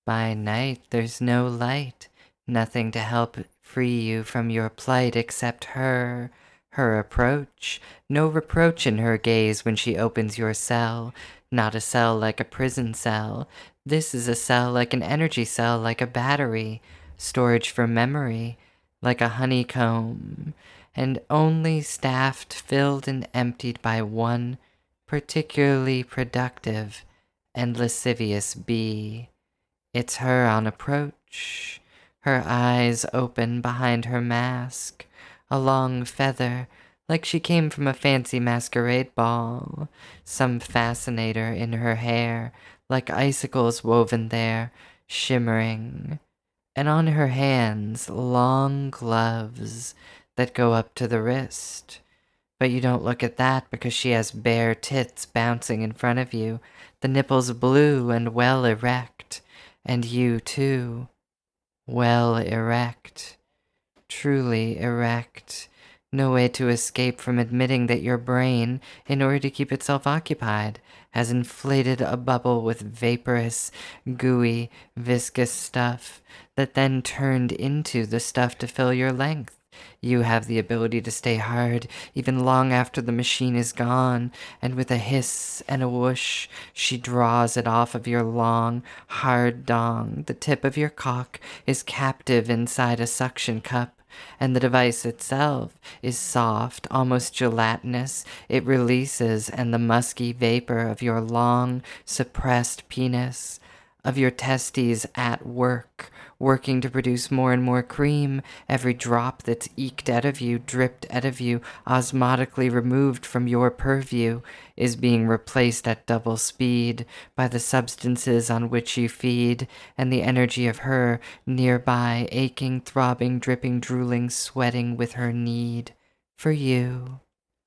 By night there's no light, nothing to help free you from your plight except her approach. No reproach in her gaze when she opens your cell. Not a cell like a prison cell. This is a cell like an energy cell, like a battery. Storage for memory, like a honeycomb. And only staffed, filled, and emptied by one particularly productive and lascivious bee. It's her on approach, her eyes open behind her mask, a long feather, like she came from a fancy masquerade ball, some fascinator in her hair, like icicles woven there, shimmering, and on her hands long gloves that go up to the wrist. But you don't look at that because she has bare tits bouncing in front of you, the nipples blue and well erect, and you too, well erect, truly erect. No way to escape from admitting that your brain, in order to keep itself occupied, has inflated a bubble with vaporous, gooey, viscous stuff that then turned into the stuff to fill your length. You have the ability to stay hard even long after the machine is gone, and with a hiss and a whoosh, she draws it off of your long, hard dong. The tip of your cock is captive inside a suction cup, and the device itself is soft, almost gelatinous. It releases, and the musky vapor of your long, suppressed penis, of your testes at work, working to produce more and more cream, every drop that's eked out of you, dripped out of you, osmotically removed from your purview, is being replaced at double speed by the substances on which you feed, and the energy of her nearby, aching, throbbing, dripping, drooling, sweating with her need for you.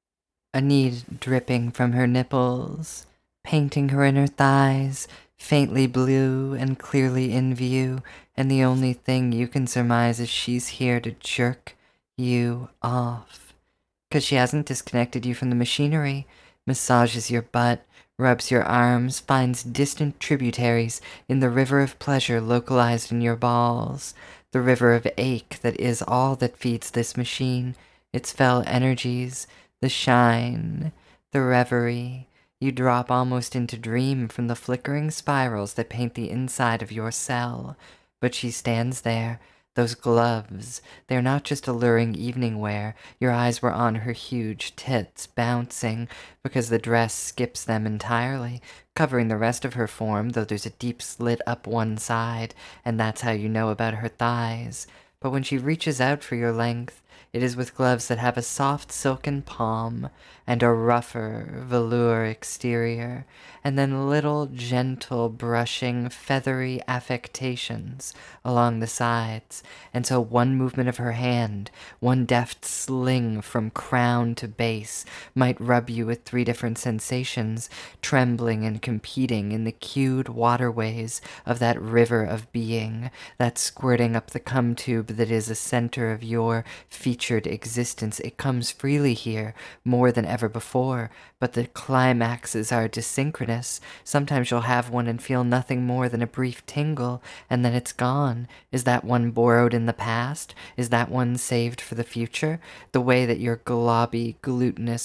A need dripping from her nipples, painting her inner thighs, faintly blue and clearly in view, and the only thing you can surmise is she's here to jerk you off. 'Cause she hasn't disconnected you from the machinery, massages your butt, rubs your arms, finds distant tributaries in the river of pleasure localized in your balls, the river of ache that is all that feeds this machine, its fell energies, the shine, the reverie. You drop almost into dream from the flickering spirals that paint the inside of your cell. But she stands there, those gloves. They're not just alluring evening wear. Your eyes were on her huge tits, bouncing, because the dress skips them entirely, covering the rest of her form, though there's a deep slit up one side, and that's how you know about her thighs. But when she reaches out for your length, it is with gloves that have a soft silken palm and a rougher velour exterior, and then little gentle brushing feathery affectations along the sides, and so one movement of her hand, one deft sling from crown to base, might rub you with three different sensations, trembling and competing in the cued waterways of that river of being, that squirting up the cum tube that is a center of your featured existence. It comes freely here, more than ever before, but the climaxes are desynchronous. Sometimes you'll have one and feel nothing more than a brief tingle, and then it's gone. Is that one borrowed in the past? Is that one saved for the future? The way that your globby, glutinous,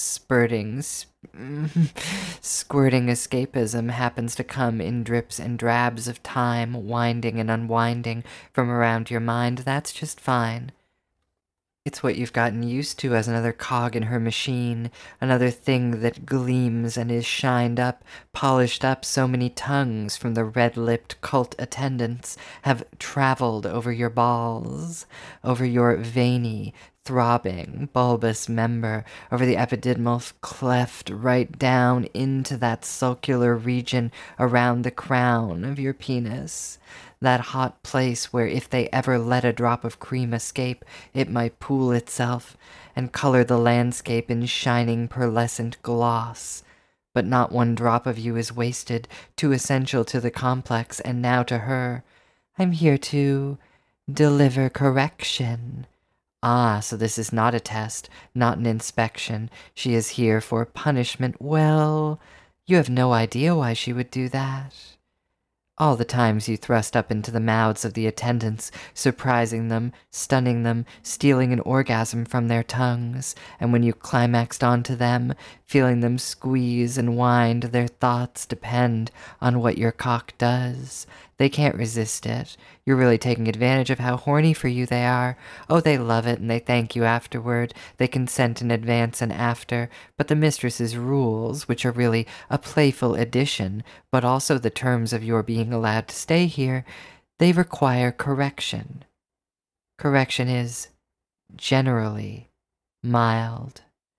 squirting escapism happens to come in drips and drabs of time, winding and unwinding from around your mind, that's just fine. It's what you've gotten used to as another cog in her machine, another thing that gleams and is shined up, polished up. So many tongues from the red-lipped cult attendants have traveled over your balls, over your veiny, throbbing, bulbous member, over the epididymal cleft, right down into that sulcular region around the crown of your penis. That hot place where if they ever let a drop of cream escape, it might pool itself and color the landscape in shining pearlescent gloss. But not one drop of you is wasted, too essential to the complex, and now to her. I'm here to deliver correction. Ah, so this is not a test, not an inspection. She is here for punishment. Well, you have no idea why she would do that. All the times you thrust up into the mouths of the attendants, surprising them, stunning them, stealing an orgasm from their tongues, and when you climaxed onto them, feeling them squeeze and wind, their thoughts depend on what your cock does. They can't resist it. You're really taking advantage of how horny for you they are. Oh, they love it and they thank you afterward. They consent in advance and after. But the mistress's rules, which are really a playful addition, but also the terms of your being allowed to stay here, they require correction. Correction is generally mild.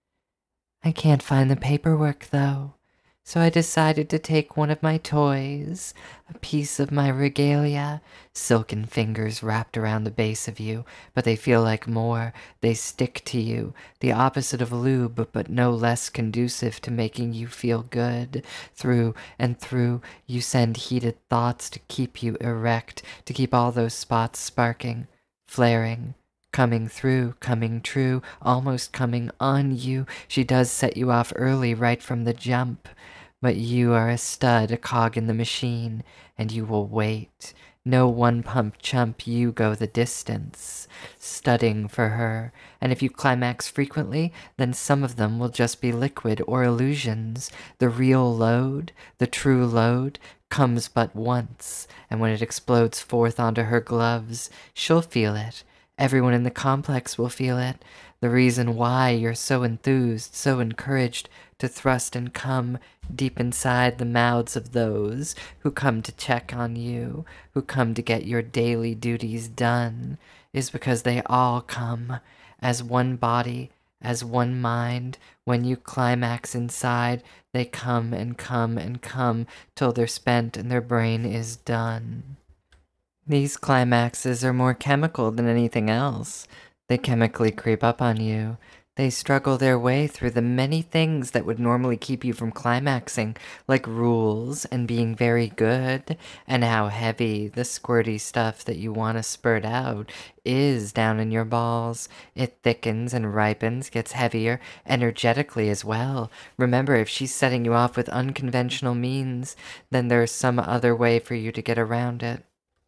I can't find the paperwork, though, so I decided to take one of my toys, a piece of my regalia, silken fingers wrapped around the base of you, but they feel like more. They stick to you, the opposite of lube, but no less conducive to making you feel good. Through and through, you send heated thoughts to keep you erect, to keep all those spots sparking, flaring, coming through, coming true, almost coming on you. She does set you off early right from the jump. But you are a stud, a cog in the machine, and you will wait. No one pump chump, you go the distance, studying for her. And if you climax frequently, then some of them will just be liquid or illusions. The real load, the true load, comes but once, and when it explodes forth onto her gloves, she'll feel it. Everyone in the complex will feel it. The reason why you're so enthused, so encouraged to thrust and come deep inside the mouths of those who come to check on you, who come to get your daily duties done, is because they all come as one body, as one mind. When you climax inside, they come and come and come till they're spent and their brain is done. These climaxes are more chemical than anything else. They chemically creep up on you. They struggle their way through the many things that would normally keep you from climaxing, like rules and being very good, and how heavy the squirty stuff that you want to spurt out is down in your balls. It thickens and ripens, gets heavier, energetically as well. Remember, if she's setting you off with unconventional means, then there's some other way for you to get around it.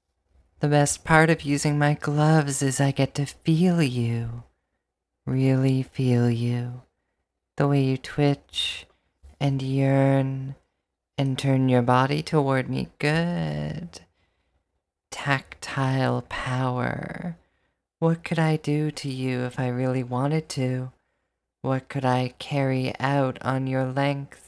The best part of using my gloves is I get to feel you. Really feel you. The way you twitch and yearn and turn your body toward me. Good. Tactile power. What could I do to you if I really wanted to? What could I carry out on your length?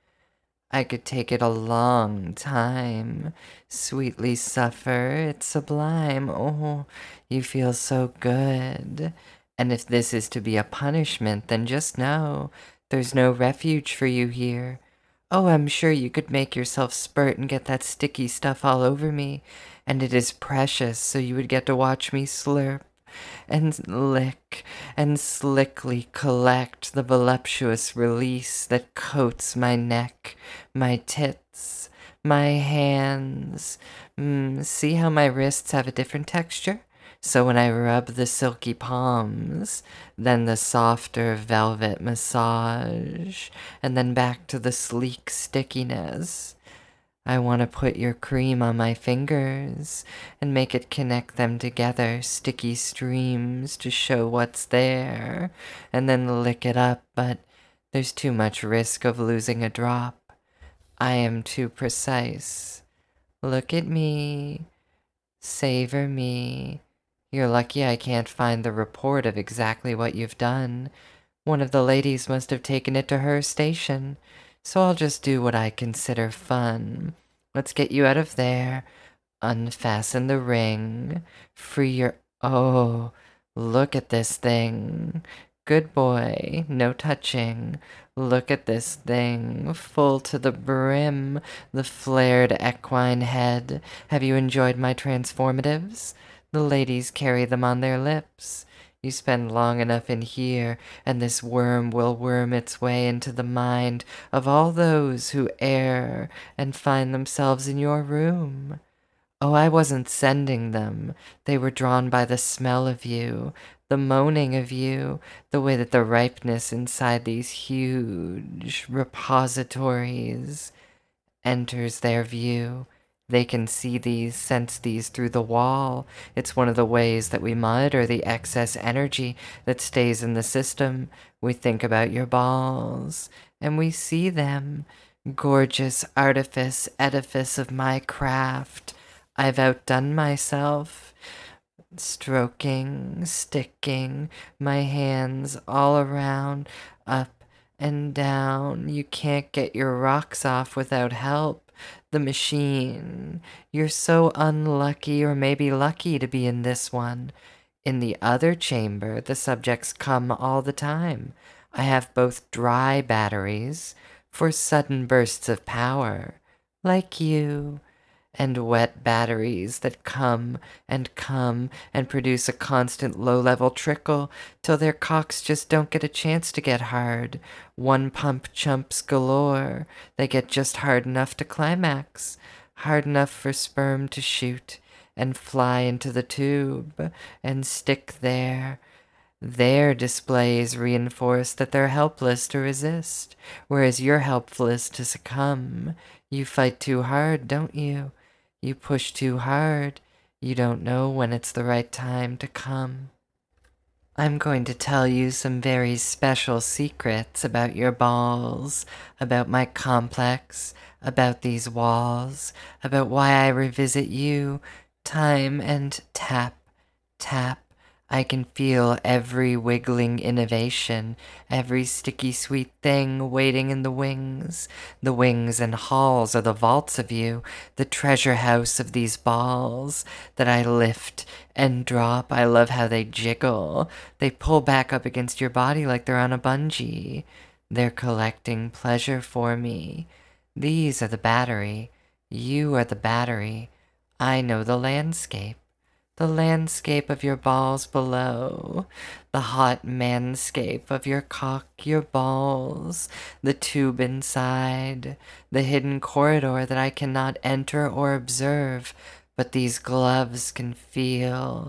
I could take it a long time, sweetly suffer, it's sublime. Oh, you feel so good. And if this is to be a punishment, then just know there's no refuge for you here. Oh, I'm sure you could make yourself spurt and get that sticky stuff all over me, and it is precious, so you would get to watch me slurp and lick and slickly collect the voluptuous release that coats my neck, my tits, my hands. See how my wrists have a different texture? So when I rub the silky palms, then the softer velvet massage, and then back to the sleek stickiness. I want to put your cream on my fingers and make it connect them together, sticky streams to show what's there, and then lick it up, but there's too much risk of losing a drop. I am too precise. Look at me. Savor me. You're lucky I can't find the report of exactly what you've done. One of the ladies must have taken it to her station, so I'll just do what I consider fun. Let's get you out of there. Unfasten the ring. Free your... Oh, look at this thing. Good boy. No touching. Look at this thing. Full to the brim. The flared equine head. Have you enjoyed my transformatives? The ladies carry them on their lips. You spend long enough in here, and this worm will worm its way into the mind of all those who err and find themselves in your room. Oh, I wasn't sending them. They were drawn by the smell of you, the moaning of you, the way that the ripeness inside these huge repositories enters their view They can see these, sense these through the wall. It's one of the ways that we monitor the excess energy that stays in the system. We think about your balls, and we see them. Gorgeous artifice, edifice of my craft. I've outdone myself. Stroking, sticking, my hands all around, up and down. You can't get your rocks off without help. The machine. You're so unlucky, or maybe lucky, to be in this one. In the other chamber, the subjects come all the time. I have both dry batteries for sudden bursts of power, like you, and wet batteries that come and produce a constant low-level trickle till their cocks just don't get a chance to get hard. One pump chumps galore. They get just hard enough to climax, hard enough for sperm to shoot and fly into the tube and stick there. Their displays reinforce that they're helpless to resist, whereas you're helpless to succumb. You fight too hard, don't you? You push too hard. You don't know when it's the right time to come. I'm going to tell you some very special secrets about your balls, about my complex, about these walls, about why I revisit you time and tap, tap. I can feel every wiggling innovation, every sticky sweet thing waiting in the wings. The wings and halls are the vaults of you, the treasure house of these balls that I lift and drop. I love how they jiggle. They pull back up against your body like they're on a bungee. They're collecting pleasure for me. These are the battery. You are the battery. I know the landscape of your balls below, the hot manscape of your cock, your balls, the tube inside, the hidden corridor that I cannot enter or observe, but these gloves can feel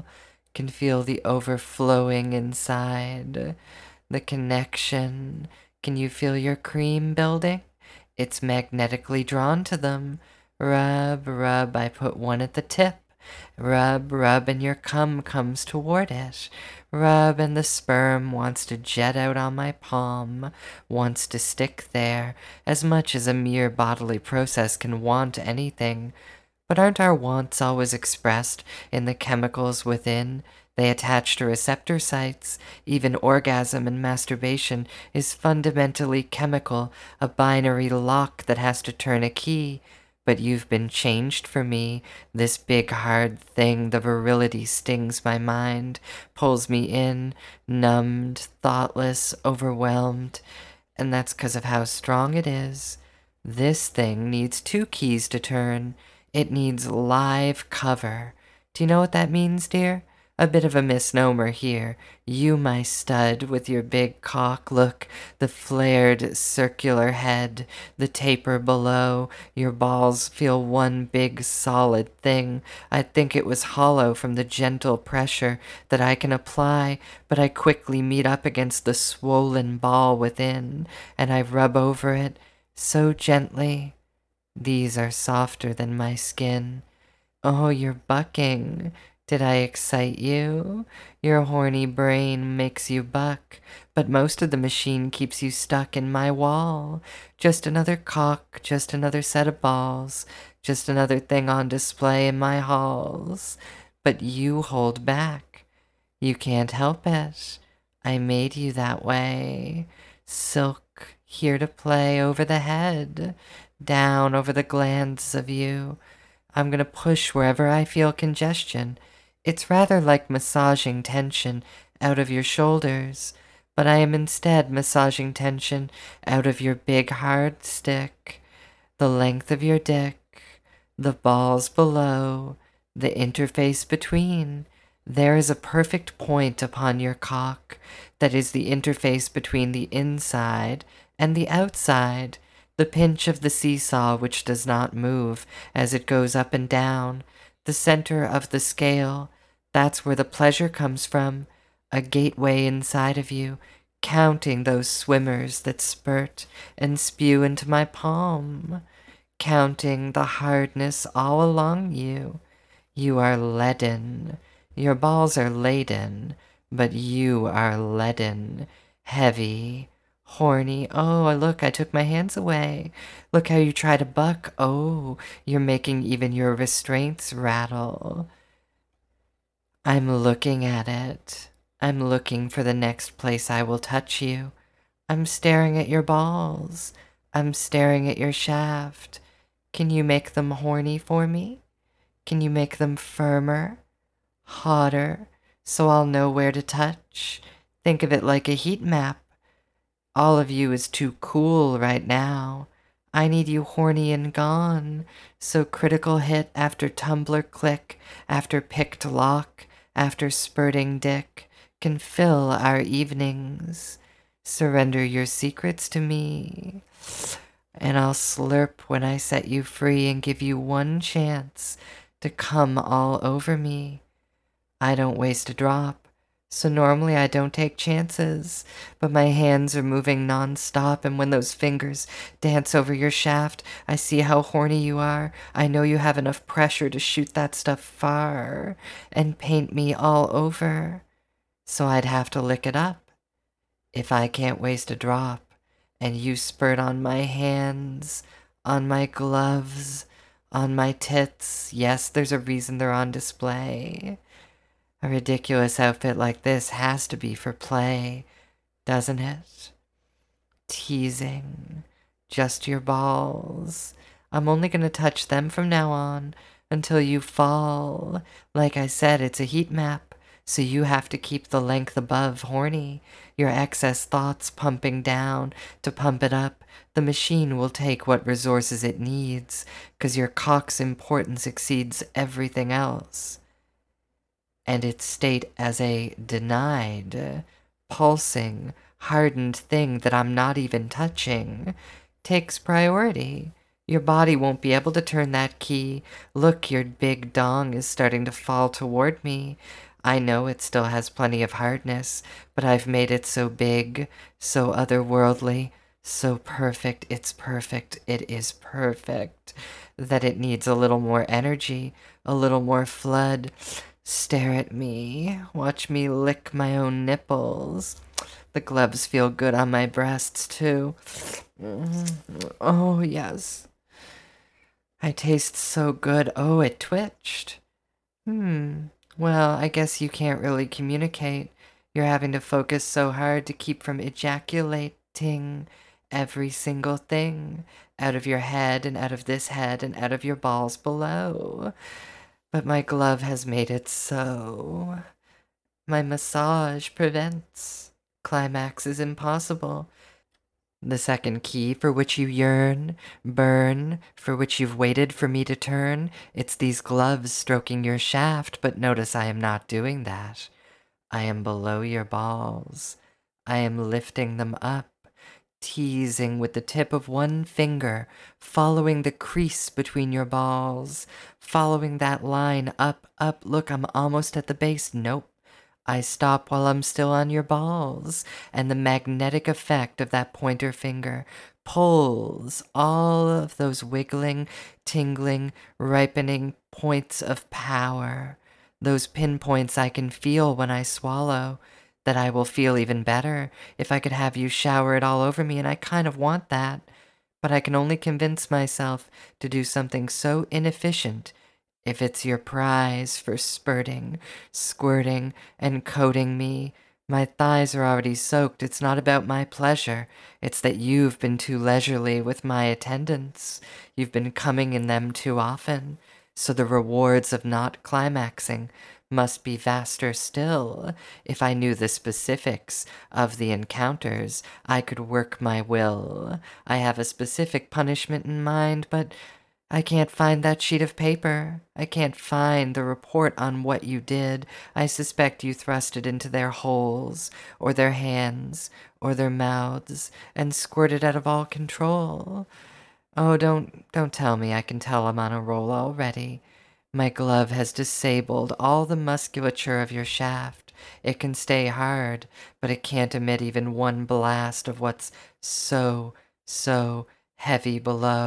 the overflowing inside, the connection. Can you feel your cream building? It's magnetically drawn to them. Rub, rub, I put one at the tip. Rub, rub, and your cum comes toward it. Rub, and the sperm wants to jet out on my palm, wants to stick there, as much as a mere bodily process can want anything. But aren't our wants always expressed in the chemicals within? They attach to receptor sites. Even orgasm and masturbation is fundamentally chemical, a binary lock that has to turn a key. But you've been changed for me. This big hard thing, the virility stings my mind, pulls me in, numbed, thoughtless, overwhelmed. And that's 'cause of how strong it is. This thing needs two keys to turn. It needs live cover. Do you know what that means, dear? A bit of a misnomer here. You, my stud, with your big cock, look, the flared circular head, the taper below, your balls feel one big solid thing. I think it was hollow from the gentle pressure that I can apply, but I quickly meet up against the swollen ball within, and I rub over it so gently. These are softer than my skin. Oh, you're bucking. Did I excite you? Your horny brain makes you buck, but most of the machine keeps you stuck in my wall. Just another cock, just another set of balls, just another thing on display in my halls. But you hold back. You can't help it. I made you that way. Silk, here to play over the head, down over the glands of you. I'm gonna push wherever I feel congestion. It's rather like massaging tension out of your shoulders, but I am instead massaging tension out of your big hard stick, the length of your dick, the balls below, the interface between. There is a perfect point upon your cock that is the interface between the inside and the outside, the pinch of the seesaw which does not move as it goes up and down, the center of the scale. That's where the pleasure comes from, a gateway inside of you, counting those swimmers that spurt and spew into my palm. counting the hardness all along you. You are leaden. Your balls are laden, but you are leaden, heavy, horny. Oh, look, I took my hands away. Look how you try to buck. Oh, you're making even your restraints rattle. I'm looking at it. I'm looking for the next place I will touch you. I'm staring at your balls. I'm staring at your shaft. Can you make them horny for me? Can you make them firmer, hotter, so I'll know where to touch? Think of it like a heat map. All of you is too cool right now. I need you horny and gone. So critical hit after tumbler click, after picked lock, after spurting dick can fill our evenings. Surrender your secrets to me, and I'll slurp when I set you free and give you one chance to come all over me. I don't waste a drop, so normally I don't take chances, but my hands are moving non-stop, and when those fingers dance over your shaft, I see how horny you are. I know you have enough pressure to shoot that stuff far and paint me all over, so I'd have to lick it up if I can't waste a drop, and you spurt on my hands, on my gloves, on my tits. Yes, there's a reason they're on display. A ridiculous outfit like this has to be for play, doesn't it? Teasing. Just your balls. I'm only gonna touch them from now on until you fall. Like I said, it's a heat map, so you have to keep the length above horny. Your excess thoughts pumping down to pump it up. The machine will take what resources it needs, 'cause your cock's importance exceeds everything else. And its state as a denied, pulsing, hardened thing that I'm not even touching takes priority. Your body won't be able to turn that key. Look, your big dong is starting to fall toward me. I know it still has plenty of hardness, but I've made it so big, so otherworldly, so perfect, it's perfect, it is perfect, that it needs a little more energy, a little more flood. Stare at me. Watch me lick my own nipples. The gloves feel good on my breasts, too. Oh, yes. I taste so good. Oh, it twitched. Well, I guess you can't really communicate. You're having to focus so hard to keep from ejaculating every single thing out of your head and out of this head and out of your balls below. But my glove has made it so. My massage prevents. Climax is impossible. The second key for which you yearn, burn, for which you've waited for me to turn, it's these gloves stroking your shaft, but notice I am not doing that. I am below your balls. I am lifting them up, teasing with the tip of one finger, following the crease between your balls, following that line up, up. Look, I'm almost at the base. Nope. I stop while I'm still on your balls, and the magnetic effect of that pointer finger pulls all of those wiggling, tingling, ripening points of power, those pinpoints I can feel when I swallow, that I will feel even better if I could have you shower it all over me, and I kind of want that, but I can only convince myself to do something so inefficient if it's your prize for spurting, squirting, and coating me. My thighs are already soaked. It's not about my pleasure. It's that you've been too leisurely with my attendance. You've been coming in them too often. So the rewards of not climaxing must be vaster still. If I knew the specifics of the encounters, I could work my will. I have a specific punishment in mind, but I can't find that sheet of paper. I can't find the report on what you did. I suspect you thrust it into their holes, or their hands, or their mouths, and squirted out of all control. Oh, don't tell me. I can tell I'm on a roll already. My glove has disabled all the musculature of your shaft. It can stay hard, but it can't emit even one blast of what's so heavy below.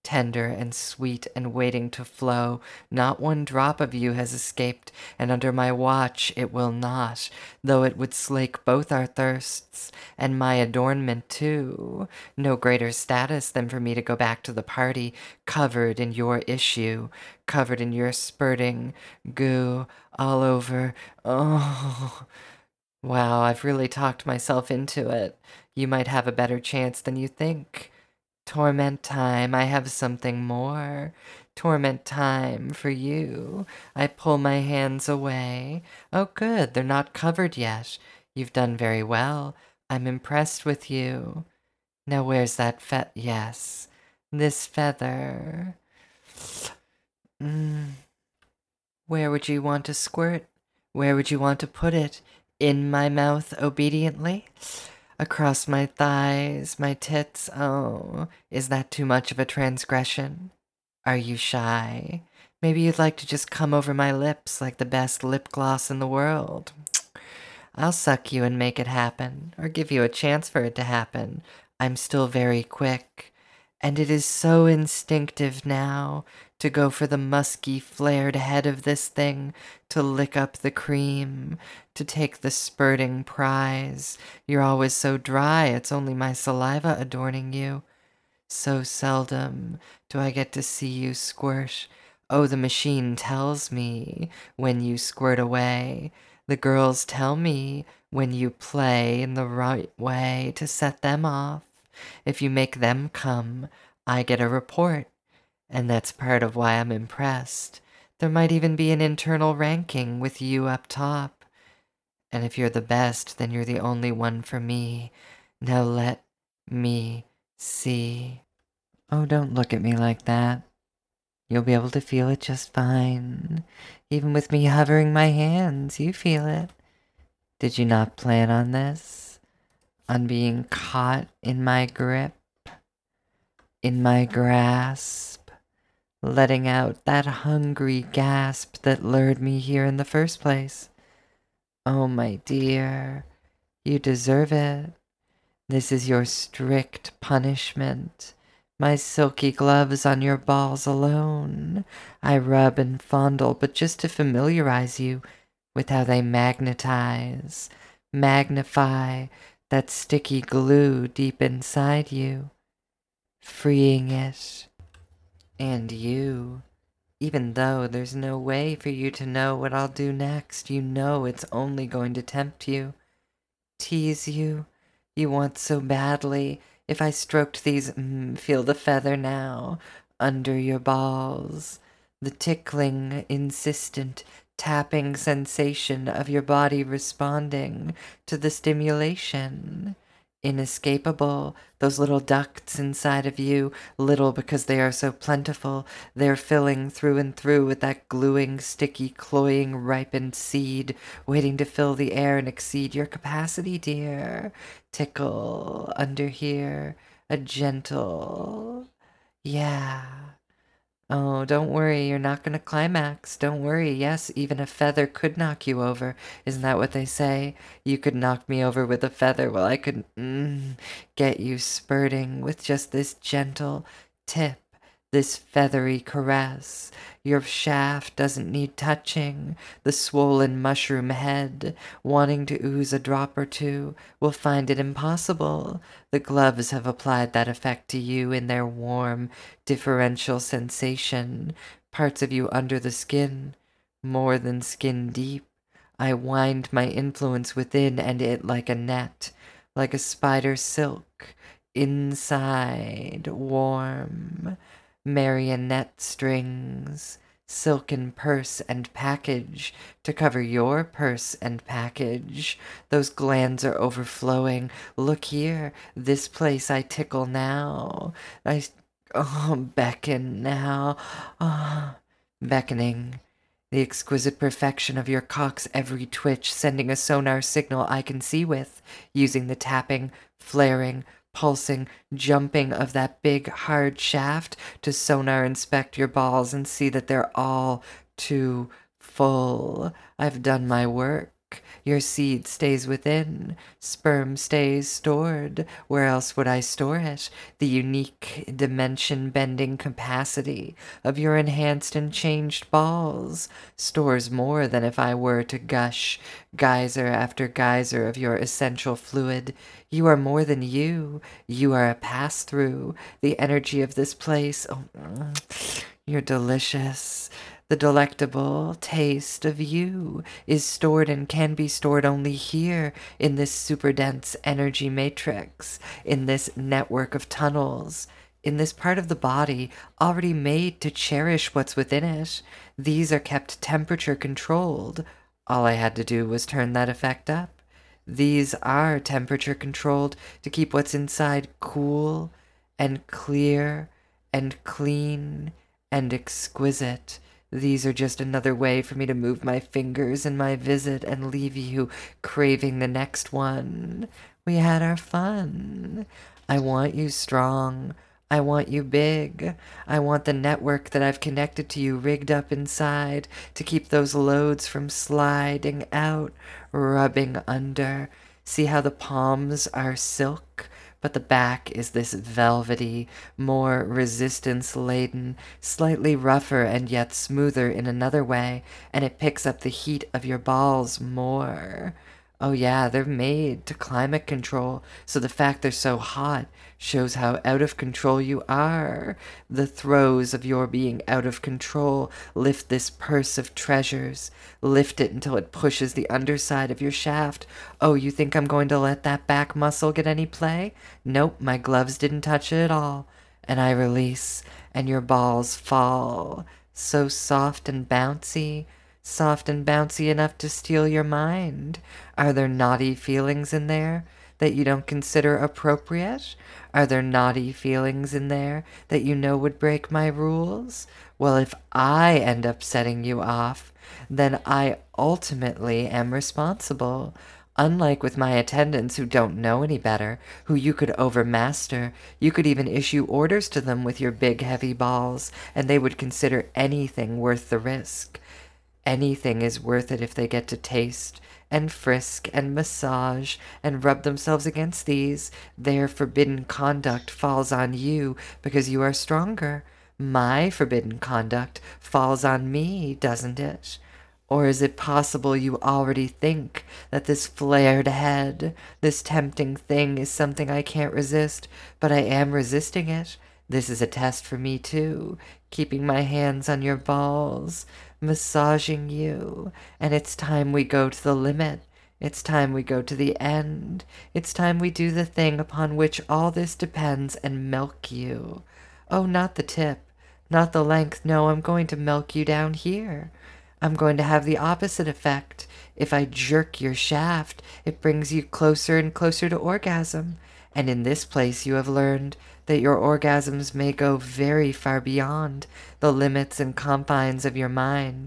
tender and sweet and waiting to flow. Not one drop of you has escaped, and under my watch it will not, though it would slake both our thirsts, and my adornment too. No greater status than for me to go back to the party, covered in your issue, covered in your spurting goo all over. Oh, wow, I've really talked myself into it. You might have a better chance than you think. Torment time, I have something more. Torment time for you. I pull my hands away. Oh, good, they're not covered yet. You've done very well. I'm impressed with you. Now, where's that yes, this feather. Where would you want to squirt? Where would you want to put it? In my mouth obediently? Across my thighs, my tits? Oh, is that too much of a transgression? Are you shy? Maybe you'd like to just come over my lips like the best lip gloss in the world. I'll suck you and make it happen, or give you a chance for it to happen. I'm still very quick. And it is so instinctive now to go for the musky, flared head of this thing, to lick up the cream, to take the spurting prize. You're always so dry, it's only my saliva adorning you. So seldom do I get to see you squirt. Oh, the machine tells me when you squirt away. The girls tell me when you play in the right way to set them off. If you make them come, I get a report, and that's part of why I'm impressed. There might even be an internal ranking with you up top. And if you're the best, then you're the only one for me. Now let me see. Oh, don't look at me like that. You'll be able to feel it just fine. Even with me hovering my hands, you feel it. Did you not plan on this? On being caught in my grip? In my grasp? Letting out that hungry gasp that lured me here in the first place? Oh, my dear, you deserve it. This is your strict punishment. My silky gloves on your balls alone. I rub and fondle, but just to familiarize you with how they magnetize, magnify that sticky glue deep inside you, freeing it. And you, even though there's no way for you to know what I'll do next, you know it's only going to tempt you, tease you. You want so badly. If I stroked these, feel the feather now, under your balls, the tickling, insistent, tapping sensation of your body responding to the stimulation. Inescapable, those little ducts inside of you, little because they are so plentiful, they're filling through and through with that gluing, sticky, cloying, ripened seed, waiting to fill the air and exceed your capacity, dear. Tickle under here, a gentle, yeah. Oh, don't worry, you're not gonna climax. Don't worry, yes, even a feather could knock you over. Isn't that what they say? You could knock me over with a feather, well, I could, get you spurting with just this gentle tip, this feathery caress. Your shaft doesn't need touching. The swollen mushroom head, wanting to ooze a drop or two, will find it impossible. The gloves have applied that effect to you in their warm, differential sensation. Parts of you under the skin, more than skin deep. I wind my influence within and it like a net, like a spider silk, inside, warm. Marionette strings, silken purse and package to cover your purse and package. Those glands are overflowing. Look here, this place I tickle now. Beckon now. Beckoning. The exquisite perfection of your cock's every twitch, sending a sonar signal I can see with, using the tapping, flaring, pulsing, jumping of that big, hard shaft to sonar inspect your balls and see that they're all too full. I've done my work. Your seed stays within. Sperm stays stored. Where else would I store it? The unique dimension-bending capacity of your enhanced and changed balls stores more than if I were to gush geyser after geyser of your essential fluid. You are more than you. You are a pass-through. The energy of this place. Oh, you're delicious. The delectable taste of you is stored and can be stored only here in this super dense energy matrix, in this network of tunnels, in this part of the body already made to cherish what's within it. These are kept temperature controlled. All I had to do was turn that effect up. These are temperature controlled to keep what's inside cool and clear and clean and exquisite. These are just another way for me to move my fingers in my visit and leave you craving the next one. We had our fun. I want you strong. I want you big. I want the network that I've connected to you rigged up inside to keep those loads from sliding out, rubbing under. See how the palms are silk? But the back is this velvety, more resistance-laden, slightly rougher and yet smoother in another way, and it picks up the heat of your balls more. Oh yeah, they're made to climate control, so the fact they're so hot shows how out of control you are. The throes of your being out of control lift this purse of treasures. Lift it until it pushes the underside of your shaft. Oh, you think I'm going to let that back muscle get any play? Nope, my gloves didn't touch it at all. And I release, and your balls fall. So soft and bouncy enough to steal your mind. Are there naughty feelings in there that you don't consider appropriate? Are there naughty feelings in there that you know would break my rules? Well, if I end up setting you off, then I ultimately am responsible. Unlike with my attendants who don't know any better, who you could overmaster, you could even issue orders to them with your big heavy balls, and they would consider anything worth the risk. Anything is worth it if they get to taste and frisk and massage and rub themselves against these. Their forbidden conduct falls on you because you are stronger. My forbidden conduct falls on me, doesn't it? Or is it possible you already think that this flared head, this tempting thing is something I can't resist, but I am resisting it? This is a test for me too, keeping my hands on your balls, massaging you, and it's time we go to the limit. It's time we go to the end. It's time we do the thing upon which all this depends and milk you. Oh, not the tip, not the length. No, I'm going to milk you down here. I'm going to have the opposite effect. If I jerk your shaft, it brings you closer and closer to orgasm. And in this place you have learned that your orgasms may go very far beyond the limits and confines of your mind.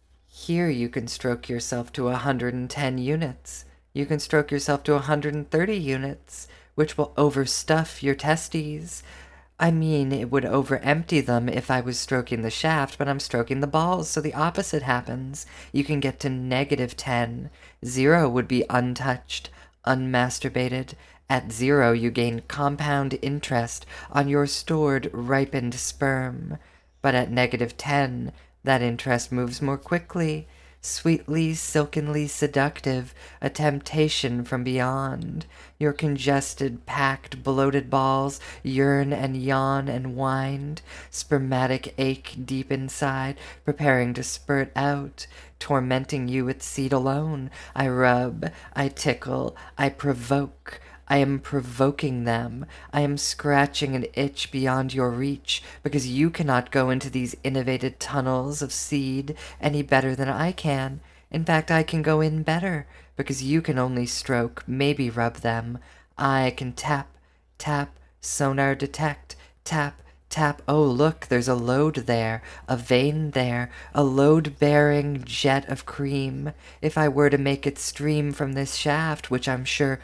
Here you can stroke yourself to 110 units. You can stroke yourself to 130 units, which will overstuff your testes. I mean, it would over-empty them if I was stroking the shaft, but I'm stroking the balls, so the opposite happens. You can get to -10. 0 would be untouched, unmasturbated. At 0, you gain compound interest on your stored, ripened sperm. But at -10, that interest moves more quickly, sweetly, silkenly seductive, a temptation from beyond. Your congested, packed, bloated balls yearn and yawn and wind, spermatic ache deep inside, preparing to spurt out, tormenting you with seed alone. I rub, I tickle, I provoke. I am provoking them. I am scratching an itch beyond your reach, because you cannot go into these innovated tunnels of seed any better than I can. In fact, I can go in better, because you can only stroke, maybe rub them. I can tap, tap, sonar detect, tap, Tap, oh look, there's a load there, a vein there, a load-bearing jet of cream. If I were to make it stream from this shaft, which I'm sure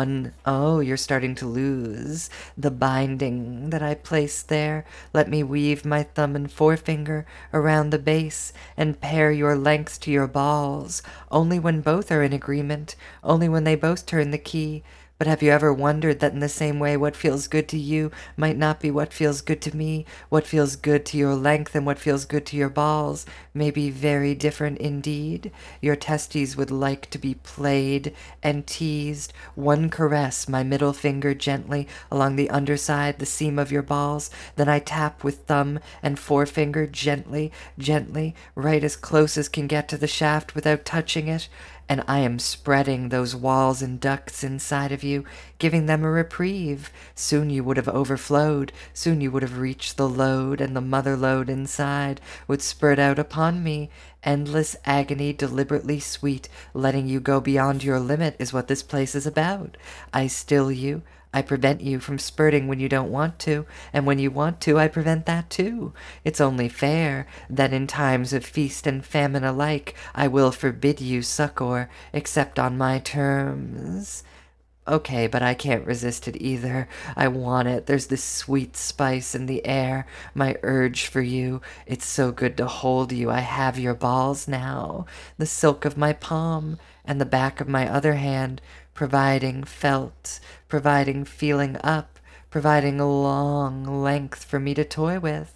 oh, you're starting to lose the binding that I placed there. Let me weave my thumb and forefinger around the base and pair your lengths to your balls, only when both are in agreement, only when they both turn the key. But have you ever wondered that in the same way what feels good to you might not be what feels good to me? What feels good to your length and what feels good to your balls may be very different indeed. Your testes would like to be played and teased. One caress, my middle finger gently along the underside, the seam of your balls. Then I tap with thumb and forefinger gently, gently, right as close as can get to the shaft without touching it. And I am spreading those walls and ducts inside of you, giving them a reprieve. Soon you would have overflowed, soon you would have reached the load, and the mother load inside would spurt out upon me. Endless agony, deliberately sweet, letting you go beyond your limit is what this place is about. I still you. I prevent you from spurting when you don't want to, and when you want to, I prevent that too. It's only fair that in times of feast and famine alike, I will forbid you succor, except on my terms. Okay, but I can't resist it either. I want it. There's this sweet spice in the air. My urge for you. It's so good to hold you. I have your balls now. The silk of my palm and the back of my other hand, providing felt, providing feeling up, providing a long length for me to toy with.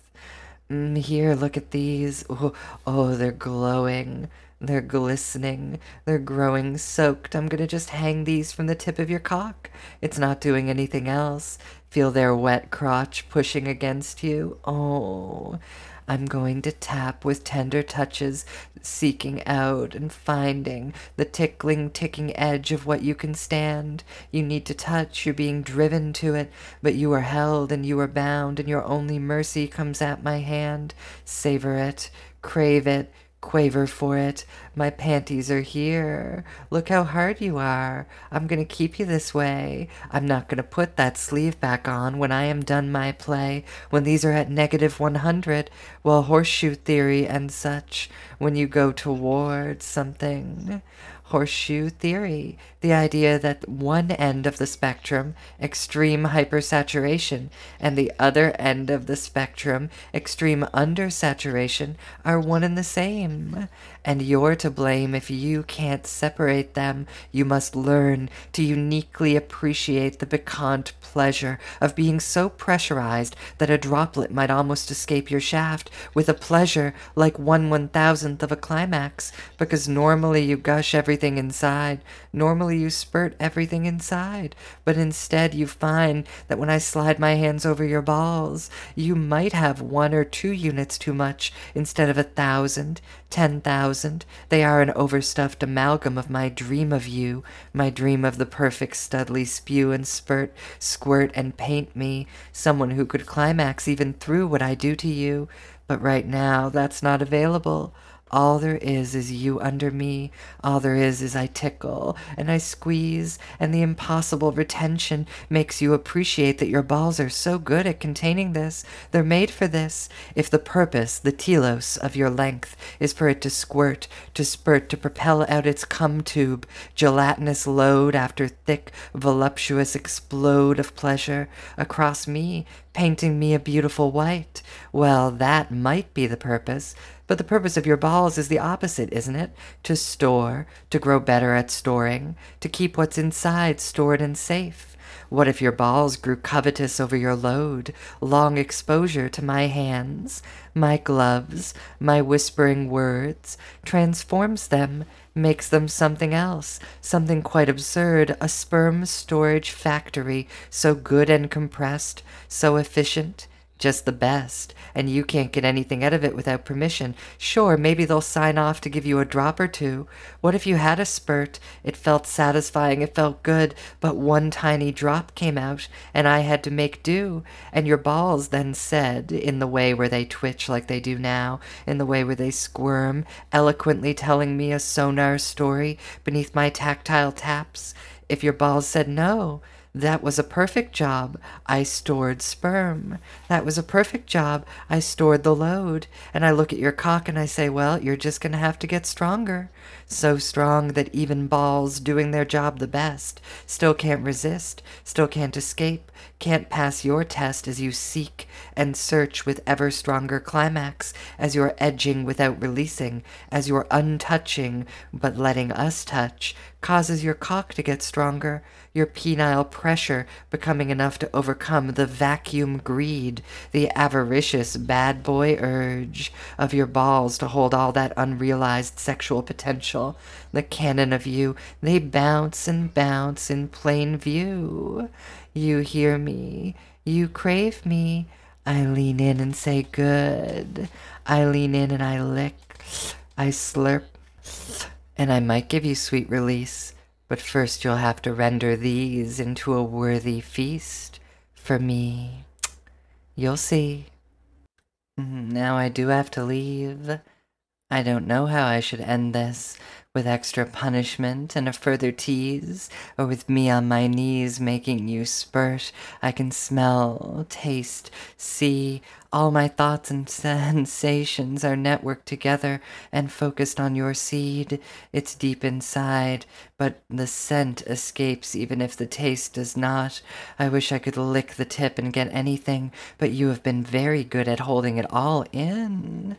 Here, look at these. Oh, they're glowing. They're glistening. They're growing soaked. I'm gonna just hang these from the tip of your cock. It's not doing anything else. Feel their wet crotch pushing against you. Oh, I'm going to tap with tender touches, seeking out and finding the tickling, ticking edge of what you can stand. You need to touch, you're being driven to it, but you are held and you are bound, and your only mercy comes at my hand. Savor it, crave it, quaver for it. My panties are here. Look how hard you are. I'm gonna keep you this way. I'm not gonna put that sleeve back on when I am done my play, when these are at -100. Well, horseshoe theory and such, when you go towards something. Horseshoe theory, the idea that one end of the spectrum, extreme hypersaturation, and the other end of the spectrum, extreme undersaturation, are one and the same. And you're to blame if you can't separate them. You must learn to uniquely appreciate the piquant pleasure of being so pressurized that a droplet might almost escape your shaft, with a pleasure like 1/1000th of a climax, because normally you gush everything inside. Normally you spurt everything inside. But instead you find that when I slide my hands over your balls, you might have 1 or 2 units too much instead of 1,000, 10,000. They are an overstuffed amalgam of my dream of you, my dream of the perfect studly spew and spurt, squirt and paint me, someone who could climax even through what I do to you. But right now that's not available. All there is you under me. All there is I tickle, and I squeeze, and the impossible retention makes you appreciate that your balls are so good at containing this. They're made for this. If the purpose, the telos of your length, is for it to squirt, to spurt, to propel out its cum tube, gelatinous load after thick, voluptuous explode of pleasure, across me, painting me a beautiful white, well, that might be the purpose. But the purpose of your balls is the opposite, isn't it? To store, to grow better at storing, to keep what's inside stored and safe. What if your balls grew covetous over your load, long exposure to my hands, my gloves, my whispering words, transforms them, makes them something else, something quite absurd, a sperm storage factory, so good and compressed, so efficient, just the best, and you can't get anything out of it without permission. Sure, maybe they'll sign off to give you a drop or two. What if you had a spurt? It felt satisfying, it felt good, but one tiny drop came out, and I had to make do, and your balls then said, in the way where they twitch like they do now, in the way where they squirm, eloquently telling me a sonar story beneath my tactile taps, if your balls said no, That was a perfect job. I stored sperm. That was a perfect job. I stored the load. And I look at your cock and I say, well, you're just going to have to get stronger. So strong that even balls doing their job the best still can't resist, still can't escape, can't pass your test as you seek and search with ever stronger climax, as you're edging without releasing, as you're untouching but letting us touch, causes your cock to get stronger, your penile pressure becoming enough to overcome the vacuum greed, the avaricious bad boy urge of your balls to hold all that unrealized sexual potential. The cannon of you, they bounce and bounce in plain view. You hear me, you crave me. I lean in and say good. I lean in and I lick. I slurp. And I might give you sweet release, but first you'll have to render these into a worthy feast for me. You'll see. Now I do have to leave. I don't know how I should end this, with extra punishment and a further tease, or with me on my knees making you spurt. I can smell, taste, see. All my thoughts and sensations are networked together and focused on your seed. It's deep inside, but the scent escapes even if the taste does not. I wish I could lick the tip and get anything, but you have been very good at holding it all in.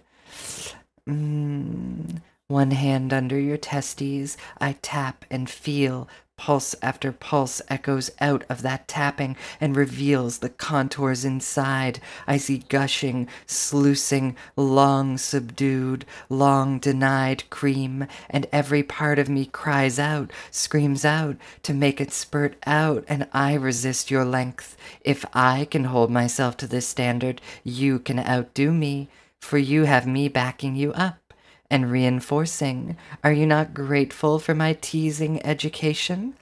One hand under your testes, I tap and feel. Pulse after pulse echoes out of that tapping and reveals the contours inside. I see gushing, sluicing, long subdued, long denied cream, and every part of me cries out, screams out to make it spurt out, and I resist your length. If I can hold myself to this standard, you can outdo me, for you have me backing you up and reinforcing. Are you not grateful for my teasing education?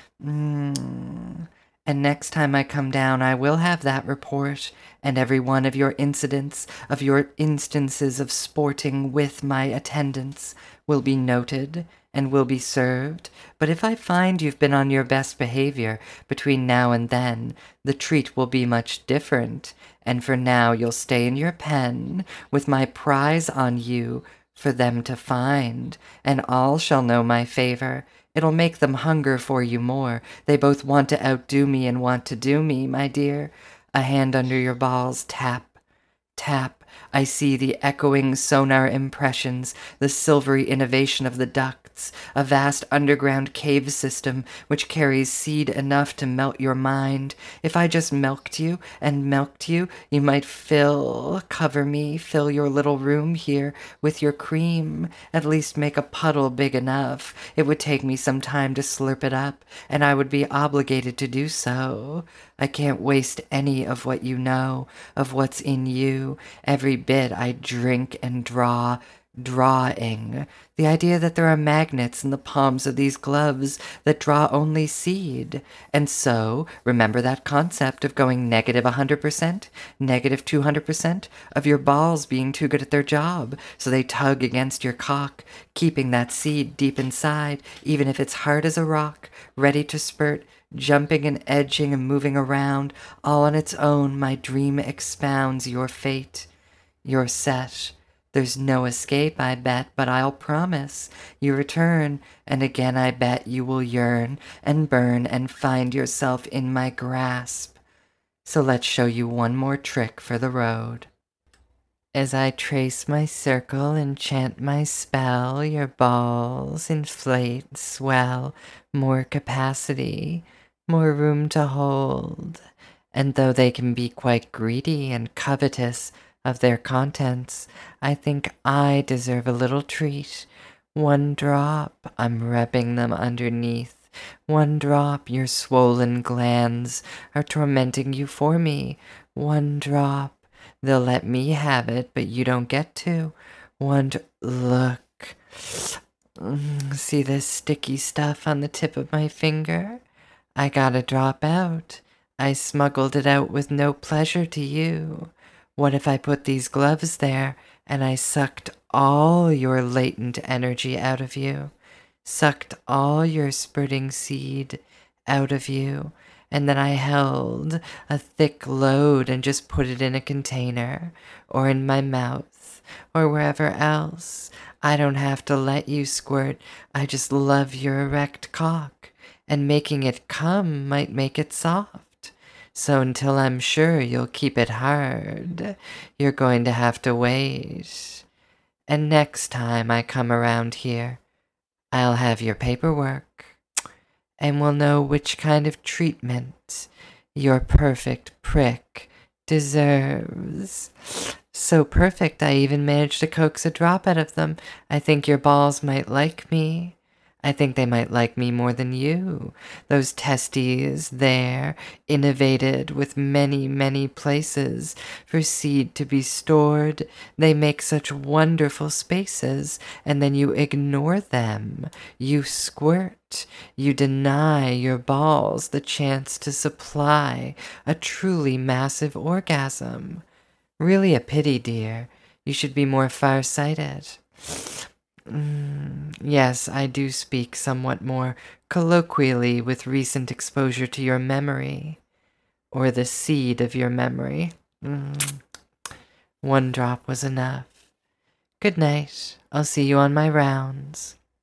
And next time I come down, I will have that report and every one of your incidents, of your instances of sporting with my attendants, will be noted and will be served. But if I find you've been on your best behavior between now and then, the treat will be much different. And for now, you'll stay in your pen with my prize on you for them to find, and all shall know my favor. It'll make them hunger for you more. They both want to outdo me and want to do me, my dear. A hand under your balls, tap, tap. I see the echoing sonar impressions, the silvery innovation of the ducts, a vast underground cave system which carries seed enough to melt your mind. If I just milked you and milked you, you might cover me, fill your little room here with your cream, at least make a puddle big enough. It would take me some time to slurp it up, and I would be obligated to do so. I can't waste any of what you know, of what's in you. Every bit I drink and drawing. The idea that there are magnets in the palms of these gloves that draw only seed. And so, remember that concept of going negative 100%, negative 200%, of your balls being too good at their job, so they tug against your cock, keeping that seed deep inside, even if it's hard as a rock, ready to spurt, jumping and edging and moving around, all on its own. My dream expounds your fate. You're set. There's no escape, I bet, but I'll promise you return, and again I bet you will yearn and burn and find yourself in my grasp. So let's show you one more trick for the road. As I trace my circle and chant my spell, your balls inflate, swell, more capacity, more room to hold. And though they can be quite greedy and covetous of their contents, I think I deserve a little treat. One drop, I'm rubbing them underneath. One drop, your swollen glands are tormenting you for me. One drop, they'll let me have it, but you don't get to. Look. See this sticky stuff on the tip of my finger? I gotta drop out. I smuggled it out with no pleasure to you. What if I put these gloves there and I sucked all your latent energy out of you, sucked all your spurting seed out of you, and then I held a thick load and just put it in a container or in my mouth or wherever else. I don't have to let you squirt. I just love your erect cock, and making it come might make it soft. So until I'm sure you'll keep it hard, you're going to have to wait. And next time I come around here, I'll have your paperwork, and we'll know which kind of treatment your perfect prick deserves. So perfect, I even managed to coax a drop out of them. I think your balls might like me. I think they might like me more than you. Those testes there, innovated with many, many places for seed to be stored. They make such wonderful spaces, and then you ignore them. You squirt. You deny your balls the chance to supply a truly massive orgasm. Really a pity, dear. You should be more far-sighted. Yes, I do speak somewhat more colloquially with recent exposure to your memory, or the seed of your memory. One drop was enough. Good night. I'll see you on my rounds.